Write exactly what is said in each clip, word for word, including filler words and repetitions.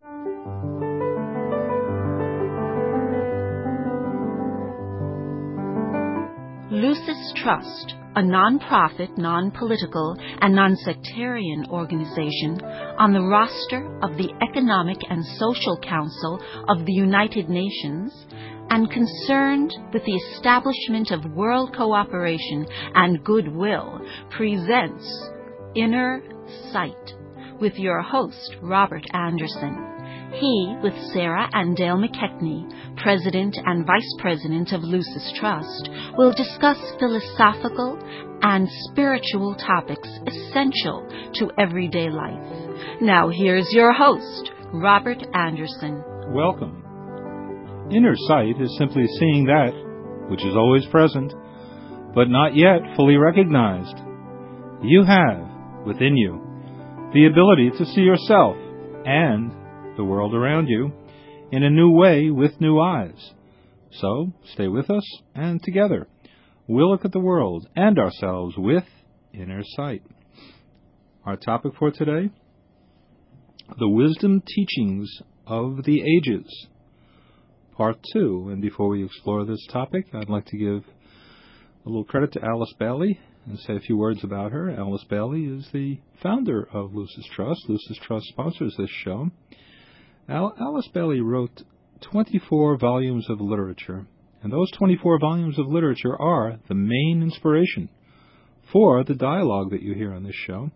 Lucis Trust, a non-profit, non-political, and non-sectarian organization on the roster of the Economic and Social Council of the United Nations and concerned with the establishment of world cooperation and goodwill, presents Inner Sight with your host, Robert Anderson. He, with Sarah and Dale McKechnie, President and Vice President of Lucis Trust, will discuss philosophical and spiritual topics essential to everyday life. Now here's your host, Robert Anderson. Welcome. Inner sight is simply seeing that which is always present, but not yet fully recognized. You have, within you, the ability to see yourself and the world around you in a new way with new eyes. So, stay with us, and together, we'll look at the world and ourselves with inner sight. Our topic for today, the wisdom teachings of the ages, part two. And before we explore this topic, I'd like to give a little credit to Alice Bailey and say a few words about her. Alice Bailey is the founder of Lucis Trust. Lucis Trust sponsors this show. Al- Alice Bailey wrote twenty-four volumes of literature, and those twenty-four volumes of literature are the main inspiration for the dialogue that you hear on this show.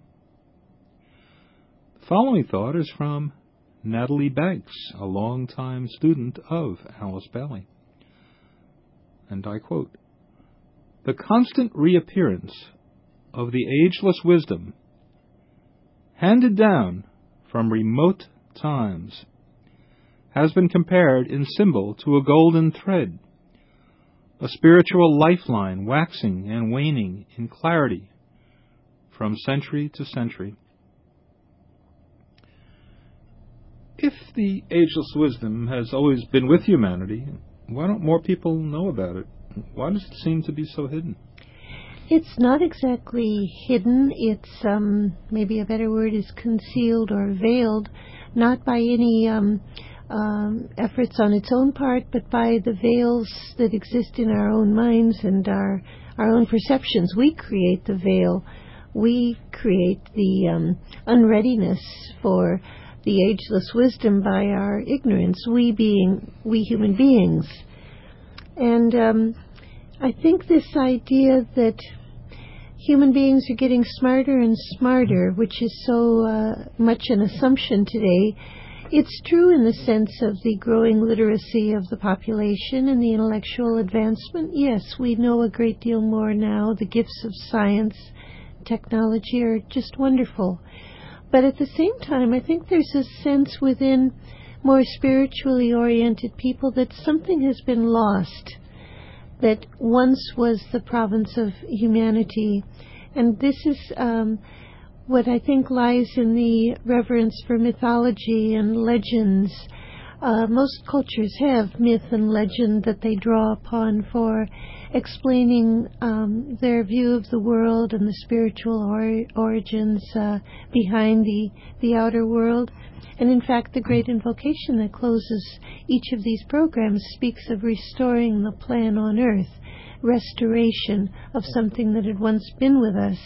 The following thought is from Natalie Banks, a longtime student of Alice Bailey. And I quote, "The constant reappearance of the ageless wisdom handed down from remote times has been compared in symbol to a golden thread, a spiritual lifeline waxing and waning in clarity from century to century." If the ageless wisdom has always been with humanity, why don't more people know about it? Why does it seem to be so hidden? It's not exactly hidden. It's, um, maybe a better word is concealed or veiled, not by any um, um, efforts on its own part, but by the veils that exist in our own minds and our, our own perceptions. We create the veil. We create the um, unreadiness for the ageless wisdom by our ignorance, we being, we human beings. And um, I think this idea that human beings are getting smarter and smarter, which is so uh, much an assumption today, it's true in the sense of the growing literacy of the population and the intellectual advancement. Yes, we know a great deal more now. The gifts of science, technology are just wonderful. But at the same time, I think there's a sense within more spiritually oriented people that something has been lost that once was the province of humanity. And this is um, what I think lies in the reverence for mythology and legends. Uh, most cultures have myth and legend that they draw upon for explaining um, their view of the world and the spiritual or- origins uh, behind the, the outer world. And in fact, the great invocation that closes each of these programs speaks of restoring the plan on earth, restoration of something that had once been with us.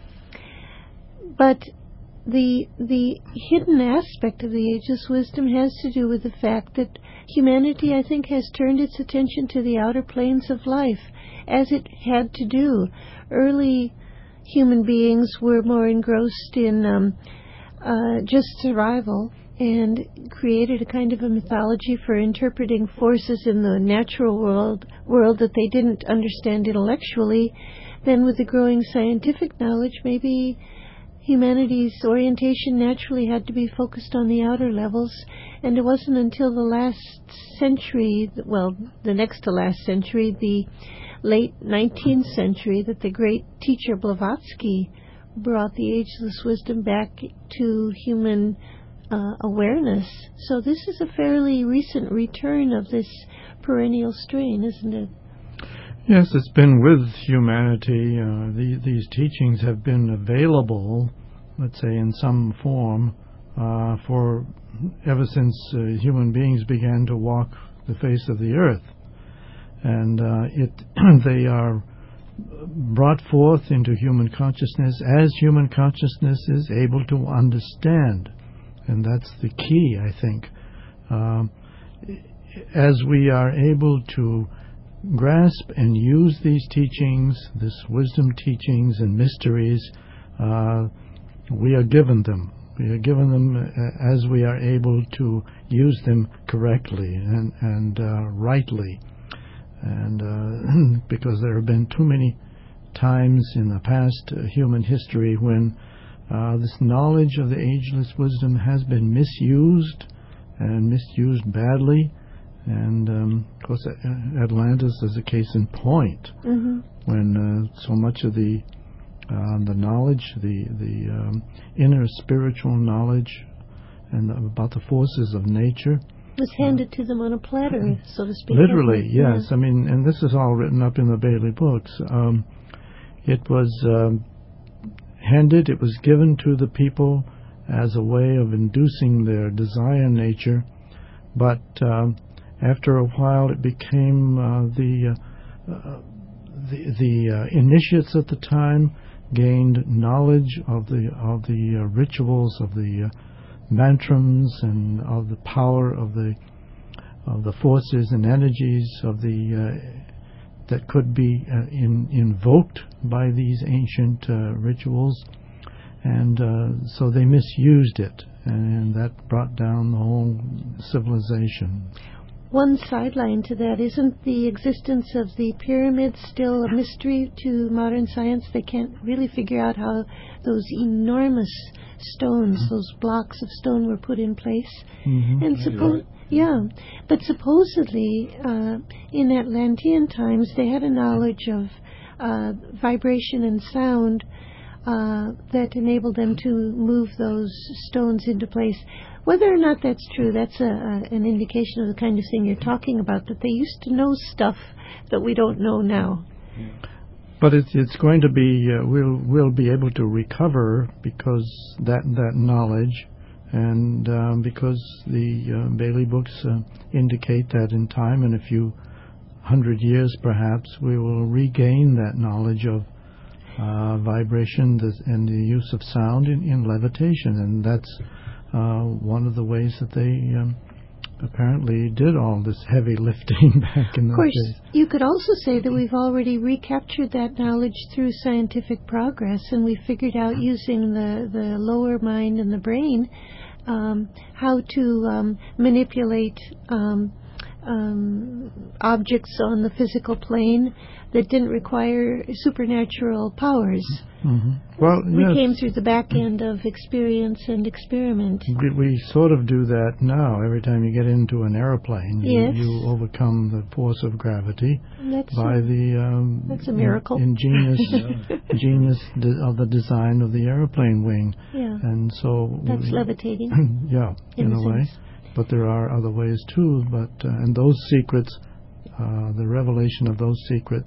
But the the hidden aspect of the ageless wisdom has to do with the fact that humanity, I think, has turned its attention to the outer planes of life, as it had to do. Early human beings were more engrossed in um, uh, just survival, and created a kind of a mythology for interpreting forces in the natural world world that they didn't understand intellectually. Then with the growing scientific knowledge, maybe humanity's orientation naturally had to be focused on the outer levels, and it wasn't until the last century, well, the next to last century, the late nineteenth century, that the great teacher Blavatsky brought the ageless wisdom back to human uh, awareness. So this is a fairly recent return of this perennial strain, isn't it? Yes, it's been with humanity. Uh, the, these teachings have been available, let's say, in some form uh, for ever since uh, human beings began to walk the face of the earth. And uh, it they are brought forth into human consciousness as human consciousness is able to understand. And that's the key, I think. Um, as we are able to grasp and use these teachings, this wisdom teachings and mysteries, uh, we are given them. We are given them as we are able to use them correctly and, and uh, rightly. And uh, because there have been too many times in the past uh, human history when uh, this knowledge of the ageless wisdom has been misused and misused badly. And um, of course, Atlantis is a case in point, mm-hmm. when uh, so much of the uh, the knowledge, the the um, inner spiritual knowledge, and about the forces of nature was handed to them on a platter, so to speak. Literally, yes. Yeah. I mean, and this is all written up in the Bailey books. Um, it was um, handed, it was given to the people as a way of inducing their desire nature, but um, after a while it became uh, the, uh, uh, the the uh, initiates at the time gained knowledge of the of the uh, rituals, of the uh, mantrams, and of the power of the of the forces and energies of the uh, that could be uh, in, invoked by these ancient uh, rituals, and uh, so they misused it, and that brought down the whole civilization. One sideline to that, isn't the existence of the pyramids still a mystery to modern science? They can't really figure out how those enormous stones, mm-hmm. those blocks of stone were put in place. Mm-hmm. And suppose, yeah, but supposedly uh, in Atlantean times they had a knowledge of uh, vibration and sound uh, that enabled them to move those stones into place. Whether or not that's true, that's a, a, an indication of the kind of thing you're talking about, that they used to know stuff that we don't know now. But it's it's going to be, uh, we'll we'll be able to recover because that that knowledge, and um, because the uh, Bailey books uh, indicate that in time, in a few hundred years perhaps, we will regain that knowledge of uh, vibration and the use of sound in, in levitation, and that's Uh, one of the ways that they um, apparently did all this heavy lifting back in those days. Of course, you could also say that we've already recaptured that knowledge through scientific progress, and we figured out using the, the lower mind and the brain um, how to um, manipulate um, um, objects on the physical plane that didn't require supernatural powers. Mm-hmm. Well, we yes. came through the back end of experience and experiment. We, we sort of do that now. Every time you get into an aeroplane, you, yes. you overcome the force of gravity that's by a, the um, that's a miracle. In, ingenious genius de- of the design of the airplane wing. Yeah. And so that's we, levitating. yeah, in, in a way. sense. But there are other ways too. But uh, and those secrets, uh, the revelation of those secrets,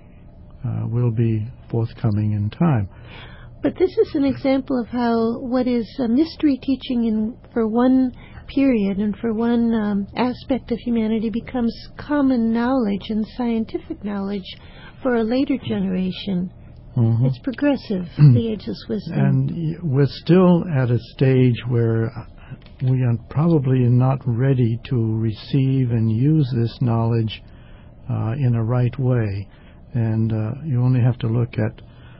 uh, will be forthcoming in time. But this is an example of how what is a mystery teaching in for one period and for one um, aspect of humanity becomes common knowledge and scientific knowledge for a later generation. Mm-hmm. It's progressive, the ageless wisdom. And we're still at a stage where we are probably not ready to receive and use this knowledge uh, in a right way. And uh, you only have to look at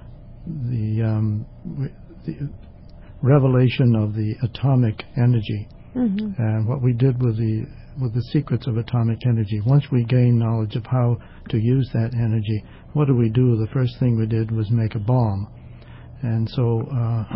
the, um, the revelation of the atomic energy, mm-hmm. and what we did with the with the secrets of atomic energy. Once we gained knowledge of how to use that energy, what did we do? The first thing we did was make a bomb. And so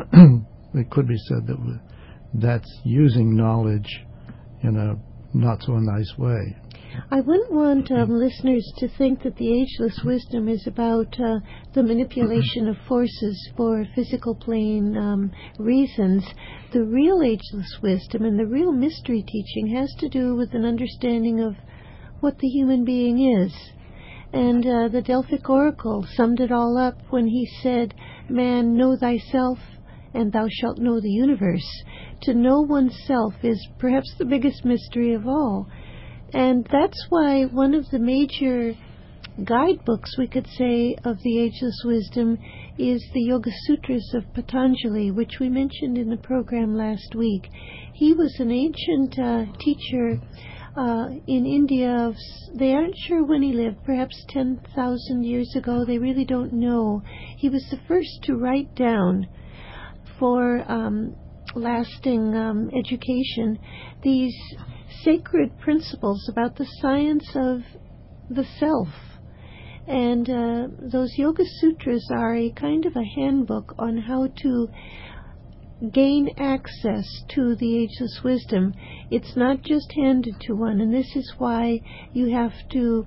uh, it could be said that we, that's using knowledge in a not so nice way. I wouldn't want um, listeners to think that the ageless wisdom is about uh, the manipulation of forces for physical plane um, reasons. The real ageless wisdom and the real mystery teaching has to do with an understanding of what the human being is. And uh, the Delphic Oracle summed it all up when he said, "Man, know thyself, and thou shalt know the universe," to know oneself is perhaps the biggest mystery of all. And that's why one of the major guidebooks, we could say, of the Ageless Wisdom is the Yoga Sutras of Patanjali, which we mentioned in the program last week. He was an ancient uh, teacher uh, in India. They aren't sure when he lived, perhaps ten thousand years ago. They really don't know. He was the first to write down for um, lasting um, education these sacred principles about the science of the self. And uh, those Yoga Sutras are a kind of a handbook on how to gain access to the Ageless Wisdom. It's not just handed to one, and this is why you have to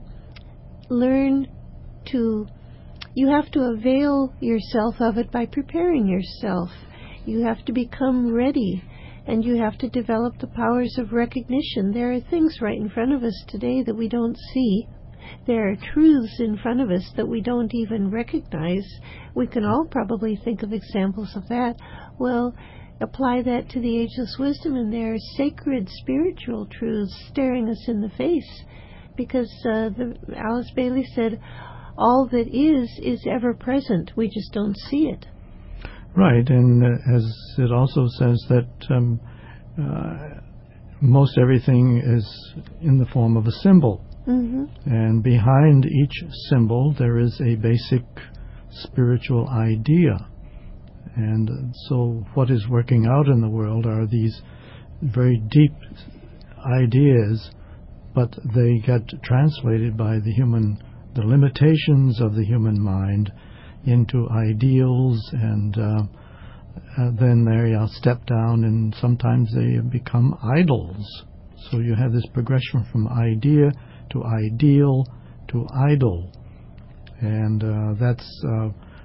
learn to, you have to avail yourself of it by preparing yourself. You have to become ready, and you have to develop the powers of recognition. There are things right in front of us today that we don't see. There are truths in front of us that we don't even recognize. We can all probably think of examples of that. Well, apply that to the Ageless Wisdom, and there are sacred spiritual truths staring us in the face. Because uh, the, Alice Bailey said, all that is, is ever present. We just don't see it. Right, and uh, as it also says that um, uh, most everything is in the form of a symbol. Mm-hmm. And behind each symbol there is a basic spiritual idea. And so what is working out in the world are these very deep ideas, but they get translated by the human, the limitations of the human mind into ideals, and uh, uh, then they are stepped down, and sometimes they become idols. So you have this progression from idea to ideal to idol, and uh, that's uh,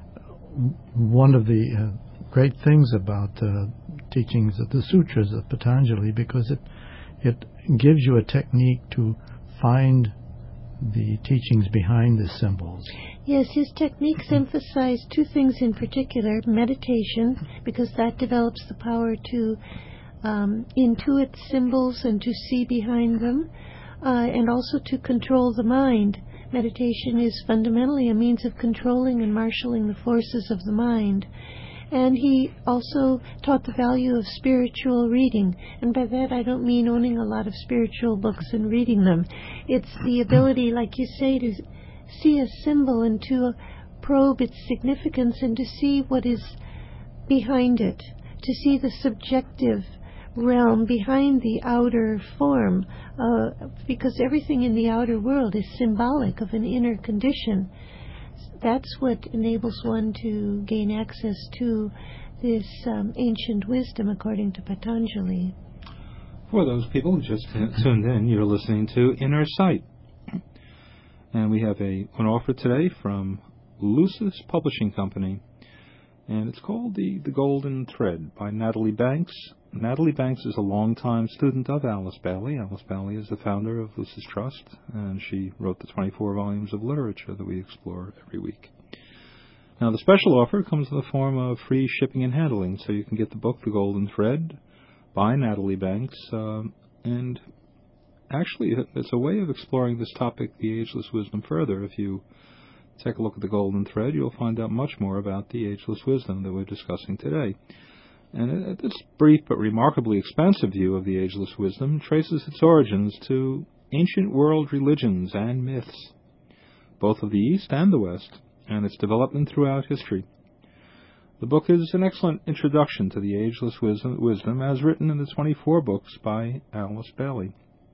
one of the uh, great things about the teachings of the sutras of Patanjali, because it it gives you a technique to find the teachings behind the symbols. Yes, his techniques emphasize two things in particular: meditation, because that develops the power to um, intuit symbols and to see behind them. Uh, and also to control the mind. Meditation is fundamentally a means of controlling and marshalling the forces of the mind. And he also taught the value of spiritual reading. And by that I don't mean owning a lot of spiritual books and reading them. It's the ability, like you say, to see a symbol and to probe its significance and to see what is behind it, to see the subjective realm behind the outer form, uh, because everything in the outer world is symbolic of an inner condition. That's what enables one to gain access to this um, ancient wisdom, according to Patanjali. For those people who just tuned in, you're listening to Inner Sight. And we have a an offer today from Lucis Publishing Company, and it's called The, the Golden Thread by Natalie Banks. Natalie Banks is a longtime student of Alice Bailey. Alice Bailey is the founder of Lucis Trust, and she wrote the twenty-four volumes of literature that we explore every week. Now, the special offer comes in the form of free shipping and handling, so you can get the book The Golden Thread by Natalie Banks, uh, and actually it's a way of exploring this topic, the Ageless Wisdom, further. If you take a look at The Golden Thread, you'll find out much more about the Ageless Wisdom that we're discussing today. And this brief but remarkably expansive view of the Ageless Wisdom traces its origins to ancient world religions and myths, both of the East and the West, and its development throughout history. The book is an excellent introduction to the Ageless Wisdom, wisdom as written in the twenty-four books by Alice Bailey.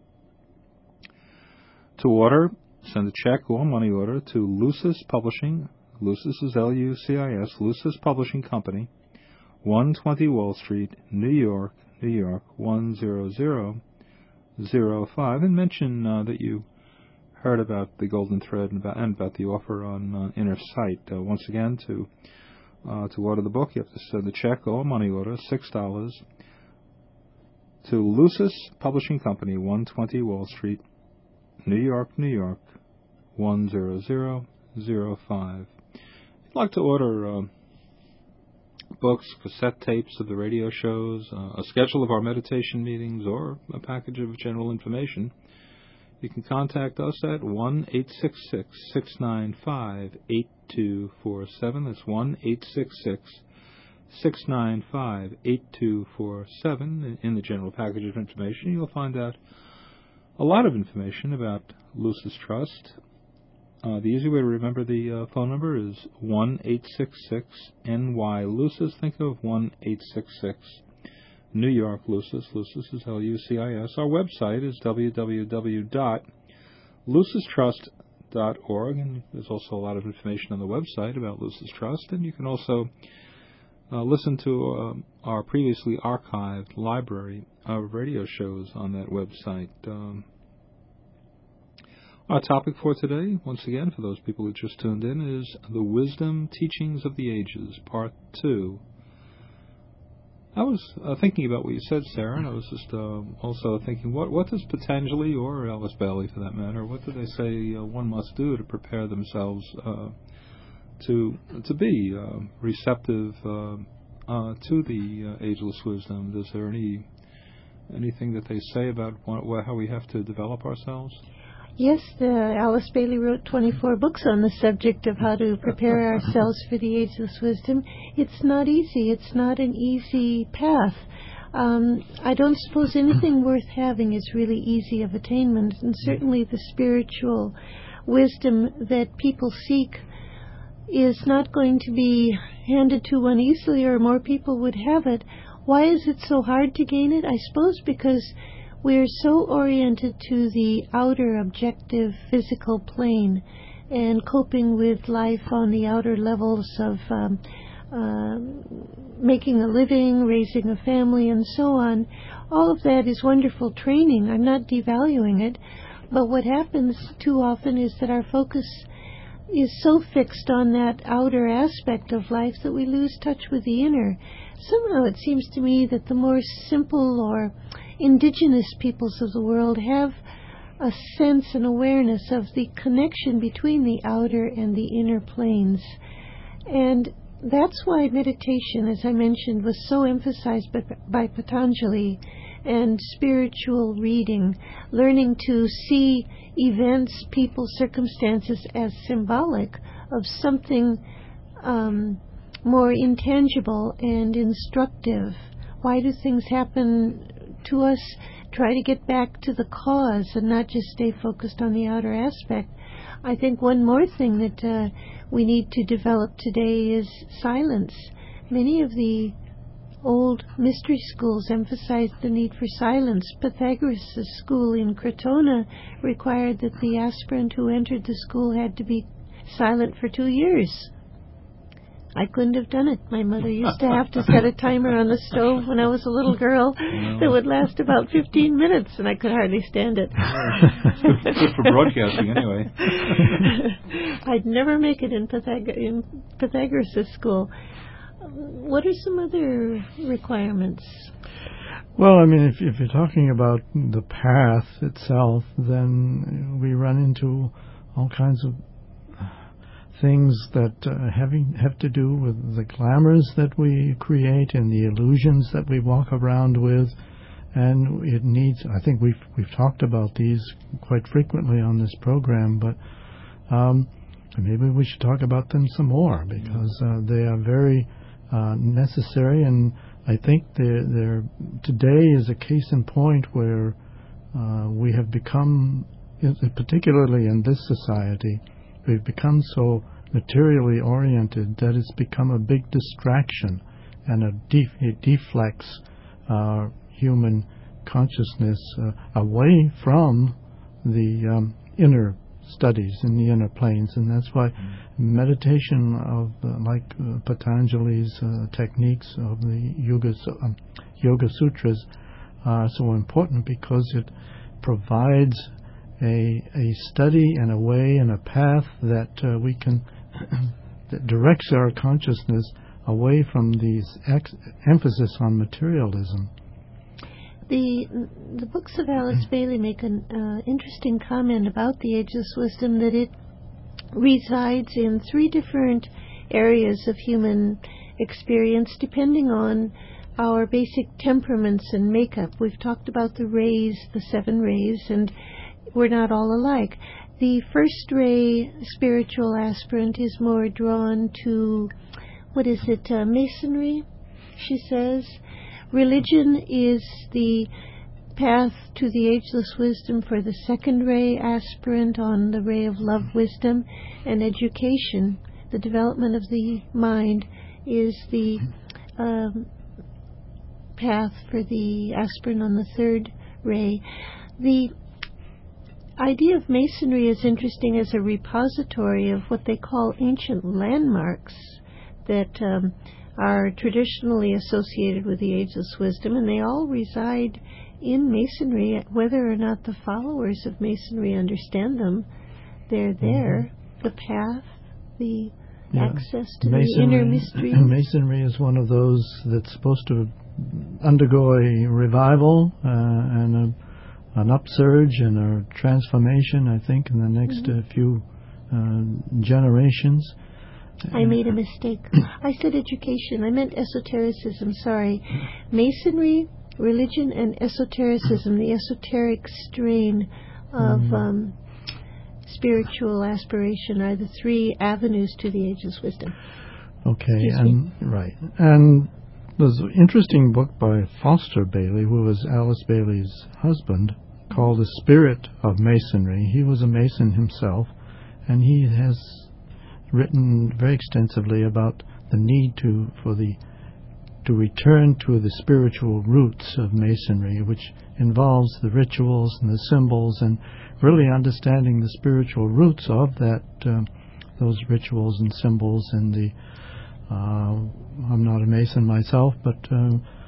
To order, send a check or money order to Lucis Publishing. Lucis is L U C I S, Lucis Publishing Company, one twenty Wall Street, New York, New York, one zero zero zero five, and mention uh, that you heard about the Golden Thread and about, and about the offer on uh, Inner Sight. Uh, once again, to uh, to order the book, you have to send a check or money order, six dollars, to Lucis Publishing Company, one twenty Wall Street, New York, New York, one zero zero zero five. If you'd like to order Uh, books, cassette tapes of the radio shows, uh, a schedule of our meditation meetings, or a package of general information, you can contact us at one eight six six, six nine five, eight two four seven. That's one eight six six, six nine five, eight two four seven. In the general package of information, you'll find out a lot of information about Lucis Trust. Uh, the easy way to remember the uh, phone number is one eight six six N Y Lucis. Think of one eight six six New York Lucis. Lucis is L U C I S. Our website is w w w dot lucis trust dot org, and there's also a lot of information on the website about Lucis Trust, and you can also uh, listen to uh, our previously archived library of radio shows on that website. Um, Our topic for today, once again, for those people who just tuned in, is The Wisdom Teachings of the Ages, Part two. I was uh, thinking about what you said, Sarah, and I was just uh, also thinking, what what does Patanjali, or Alice Bailey for that matter, what do they say uh, one must do to prepare themselves uh, to to be uh, receptive uh, uh, to the uh, ageless wisdom? Is there any anything that they say about what, how we have to develop ourselves? Yes, the Alice Bailey wrote twenty-four books on the subject of how to prepare ourselves for the ageless wisdom. It's not easy. It's not an easy path. Um, I don't suppose anything worth having is really easy of attainment, and certainly the spiritual wisdom that people seek is not going to be handed to one easily, or more people would have it. Why is it so hard to gain it? I suppose because we're so oriented to the outer objective physical plane and coping with life on the outer levels of um, uh, making a living, raising a family, and so on. All of that is wonderful training. I'm not devaluing it. But what happens too often is that our focus is so fixed on that outer aspect of life that we lose touch with the inner. Somehow it seems to me that the more simple or indigenous peoples of the world have a sense and awareness of the connection between the outer and the inner planes. And that's why meditation, as I mentioned, was so emphasized by, by Patanjali, and spiritual reading, learning to see events, people, circumstances as symbolic of something um, more intangible and instructive. Why do things happen to us? Try to get back to the cause and not just stay focused on the outer aspect. I think one more thing that uh, we need to develop today is silence. Many of the old mystery schools emphasized the need for silence. Pythagoras' school in Crotona required that the aspirant who entered the school had to be silent for two years. I couldn't have done it. My mother used to have to set a timer on the stove when I was a little girl no. that would last about fifteen minutes, and I could hardly stand it. Good for broadcasting, anyway. I'd never make it in, Pythag- in Pythagoras' school. What are some other requirements? Well, I mean, if, if you're talking about the path itself, then we run into all kinds of things that uh, having have to do with the glamours that we create and the illusions that we walk around with, and it needs. I think we've we've talked about these quite frequently on this program, but um, maybe we should talk about them some more because uh, they are very uh, necessary, and I think they're, they're today is a case in point where uh, we have become, particularly in this society, we've become so materially oriented that it's become a big distraction, and a def- it deflects uh, human consciousness uh, away from the um, inner studies in the inner planes, and that's why mm-hmm. meditation of uh, like uh, Patanjali's uh, techniques of the Yoga, um, Yoga Sutras are so important, because it provides a a study and a way and a path that uh, we can that directs our consciousness away from these ex- emphasis on materialism. The the books of Alice Bailey make an uh, interesting comment about the ageless wisdom, that it resides in three different areas of human experience depending on our basic temperaments and makeup. We've talked about the rays, the seven rays, and we're not all alike. The first ray spiritual aspirant is more drawn to, what is it, uh, masonry, she says. Religion is the path to the ageless wisdom for the second ray aspirant on the ray of love wisdom, and education, the development of the mind, is the um, path for the aspirant on the third ray. The idea of masonry is interesting as a repository of what they call ancient landmarks that um, are traditionally associated with the ageless wisdom, and they all reside in masonry. Whether or not the followers of masonry understand them, they're there. Mm-hmm. The path, the yeah. access to masonry, the inner mysteries. Masonry is one of those that's supposed to undergo a revival uh, and a, an upsurge and a transformation, I think, in the next mm-hmm. uh, few uh, generations. I made a mistake. I said education. I meant esotericism. Sorry. Masonry, religion, and esotericism, the esoteric strain of mm. um, spiritual aspiration, are the three avenues to the ageless wisdom. Okay, and right. And there's an interesting book by Foster Bailey, who was Alice Bailey's husband, called The Spirit of Masonry. He was a Mason himself, and he has written very extensively about the need to for the to return to the spiritual roots of Masonry, which involves the rituals and the symbols, and really understanding the spiritual roots of that uh, those rituals and symbols. And the uh, I'm not a Mason myself, but uh,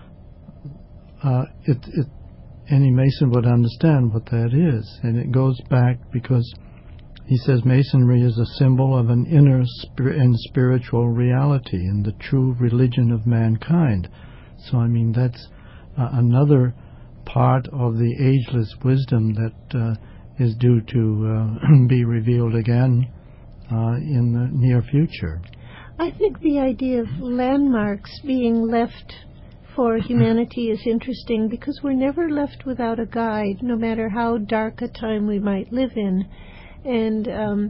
uh, it, it any Mason would understand what that is, and it goes back because he says Masonry is a symbol of an inner spir- and spiritual reality and the true religion of mankind. So, I mean, that's uh, another part of the ageless wisdom that uh, is due to uh, be revealed again uh, in the near future. I think the idea of landmarks being left for humanity is interesting, because we're never left without a guide, no matter how dark a time we might live in. And um,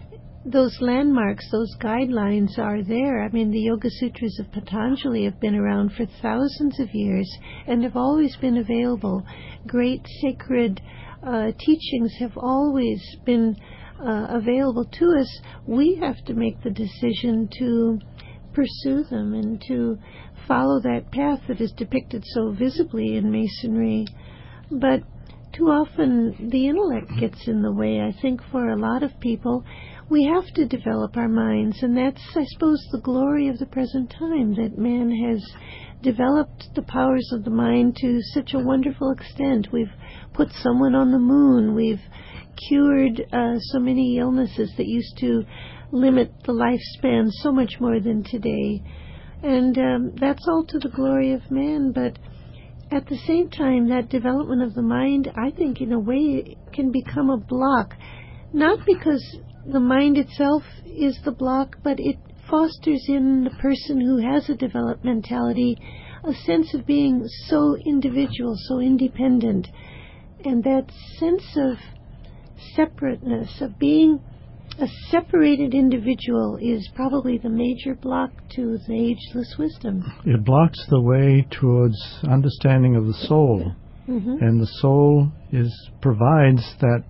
those landmarks, those guidelines are there. I mean, the Yoga Sutras of Patanjali have been around for thousands of years and have always been available. Great sacred uh, teachings have always been uh, available to us. We have to make the decision to pursue them and to follow that path that is depicted so visibly in Masonry. But too often the intellect gets in the way. I think for a lot of people, we have to develop our minds, and that's, I suppose, the glory of the present time, that man has developed the powers of the mind to such a wonderful extent. We've put someone on the moon. We've cured uh, so many illnesses that used to limit the lifespan so much more than today. And um, that's all to the glory of man, but at the same time, that development of the mind, I think, in a way, can become a block. Not because the mind itself is the block, but it fosters in the person who has a developed mentality a sense of being so individual, so independent. And that sense of separateness, of being a separated individual, is probably the major block to the ageless wisdom. It blocks the way towards understanding of the soul. Mm-hmm. And the soul is provides that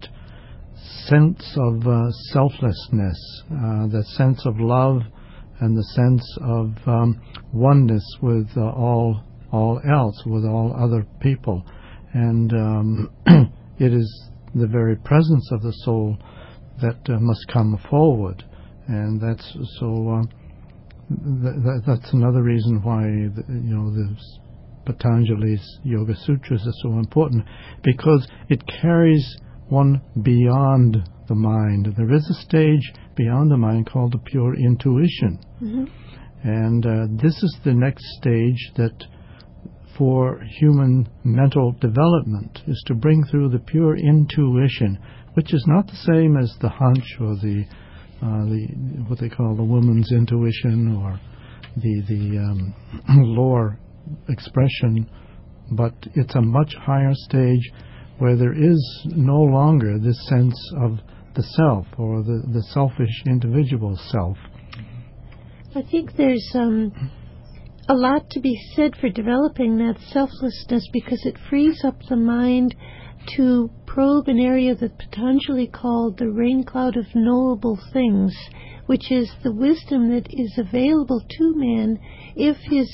sense of uh, selflessness, uh, that sense of love, and the sense of um, oneness with uh, all all else, with all other people. And um, it is the very presence of the soul that uh, must come forward, and that's so. Uh, th- th- that's another reason why the, you know the Patanjali's Yoga Sutras are so important, because it carries one beyond the mind. There is a stage beyond the mind called the pure intuition, mm-hmm. and uh, this is the next stage that, for human mental development, is to bring through the pure intuition, which is not the same as the hunch or the, uh, the what they call the woman's intuition, or the the um, lower expression, but it's a much higher stage where there is no longer this sense of the self or the, the selfish individual self. I think there's um, a lot to be said for developing that selflessness, because it frees up the mind to probe an area that's potentially called the rain cloud of knowable things, which is the wisdom that is available to man if his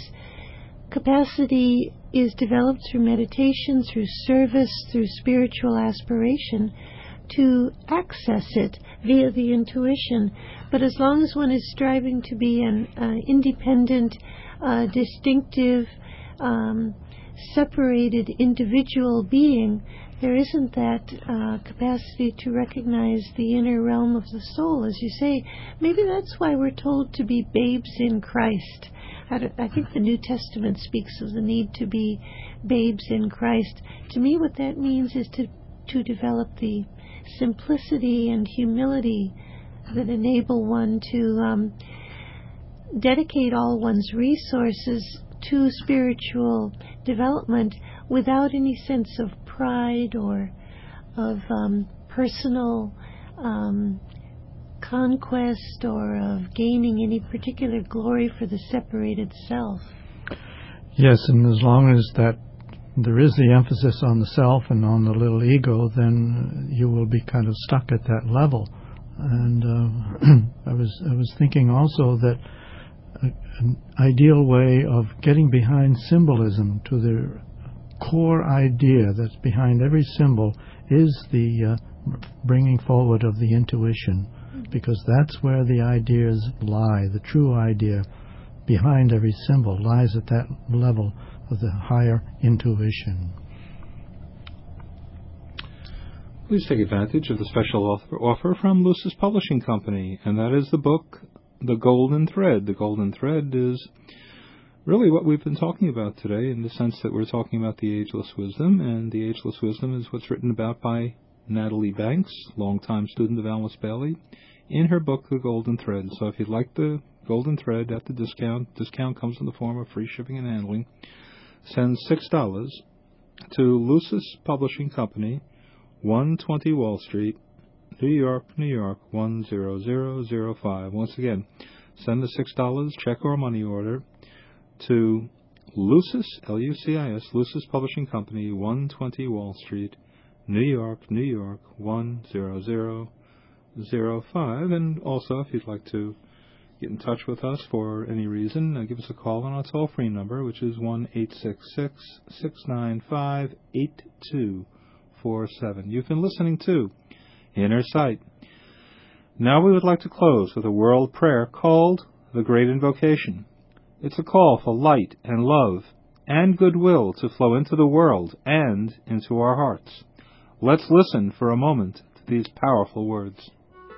capacity is developed through meditation, through service, through spiritual aspiration, to access it via the intuition. But as long as one is striving to be an uh, independent, uh, distinctive, um, separated individual being, there isn't that uh, capacity to recognize the inner realm of the soul, as you say. Maybe that's why we're told to be babes in Christ. I, don't, I think the New Testament speaks of the need to be babes in Christ. To me, what that means is to, to develop the simplicity and humility that enable one to um, dedicate all one's resources to spiritual development without any sense of pride or of um, personal um, conquest or of gaining any particular glory for the separated self. Yes, and as long as that there is the emphasis on the self and on the little ego, then you will be kind of stuck at that level. And uh, I was I was thinking also that a, an ideal way of getting behind symbolism, to the core idea that's behind every symbol, is the uh, bringing forward of the intuition, because that's where the ideas lie. The true idea behind every symbol lies at that level of the higher intuition. Please take advantage of the special offer, offer from Lucis Publishing Company, and that is the book, The Golden Thread. The Golden Thread is really what we've been talking about today, in the sense that we're talking about the Ageless Wisdom, and the Ageless Wisdom is what's written about by Natalie Banks, longtime student of Alice Bailey, in her book, The Golden Thread. So if you'd like the Golden Thread at the discount, discount comes in the form of free shipping and handling, send six dollars to Lucis Publishing Company, one twenty Wall Street, New York, New York, one zero zero zero five. Once again, send the six dollars check or money order to Lucis, L U C I S, Lucis Publishing Company, one twenty Wall Street, New York, New York, one zero zero zero five. And also, if you'd like to get in touch with us for any reason, uh, give us a call on our toll-free number, which is one eight six six, six nine five, eight two four seven. You've been listening to Inner Sight. Now we would like to close with a world prayer called the Great Invocation. It's a call for light and love and goodwill to flow into the world and into our hearts. Let's listen for a moment to these powerful words.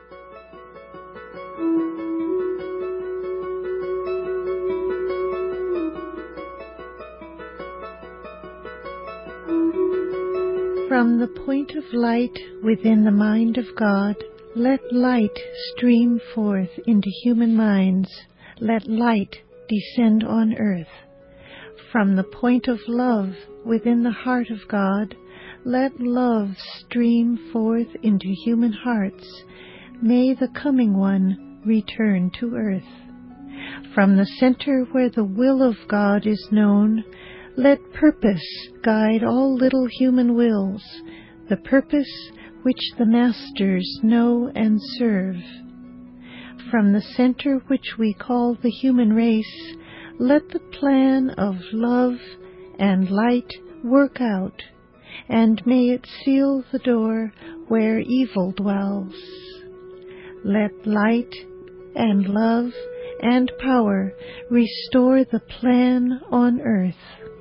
From the point of light within the mind of God, let light stream forth into human minds. Let light descend on earth. From the point of love within the heart of God, let love stream forth into human hearts. May the coming one return to earth. From the center where the will of God is known, let purpose guide all little human wills, the purpose which the masters know and serve. From the center which we call the human race, let the plan of love and light work out, and may it seal the door where evil dwells. Let light and love and power restore the plan on earth.